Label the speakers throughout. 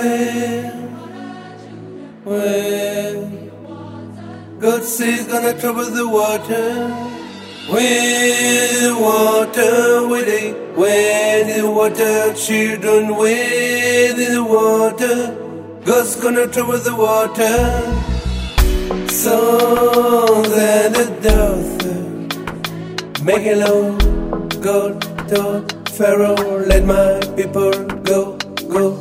Speaker 1: When God says gonna trouble the water, with water, with it, when the water, children, with the water, God's gonna trouble the water. Sons and the daughter, make it low, God told Pharaoh, let my people go, go.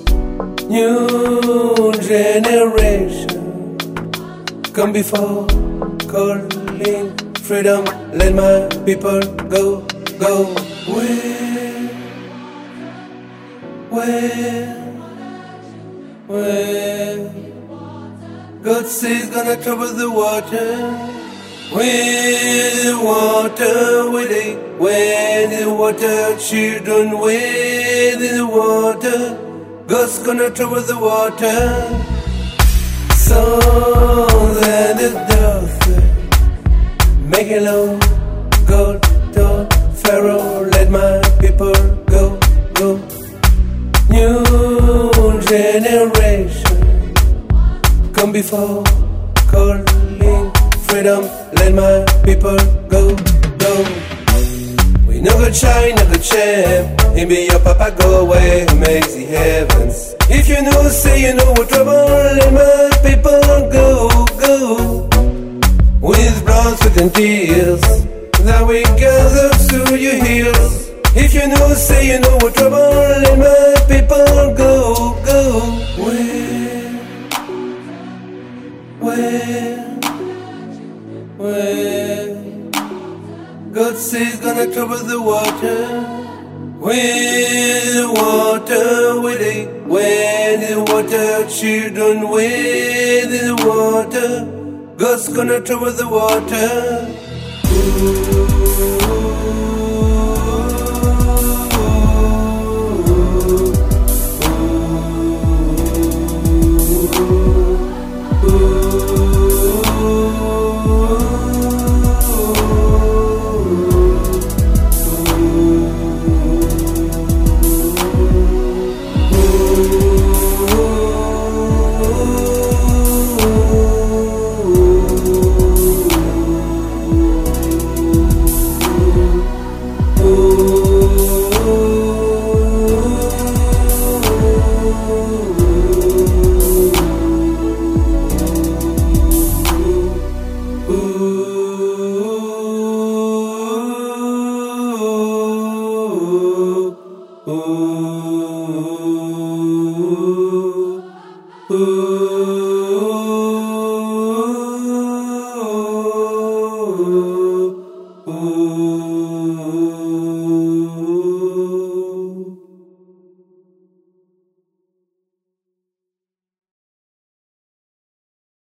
Speaker 1: New generation come before, calling freedom, let my people go, go. When God says gonna trouble the water, with water, with it, when the water, children, with the water, God's gonna trouble the water. Sons and the daughter, make it low, God told Pharaoh, let my people go, go. New generation come before, calling freedom, let my people go, go. We no go try, no go champ, and be your papa go away, who makes the heavens. If you know, say you know what trouble, let my people go, go. With blood, sweat and tears, that we gather to your heels. If you know, say you know what trouble, let my people go, go. When God says gonna trouble the water, with water, with it, when the water, children, with the water, God's gonna trouble the water. Ooh.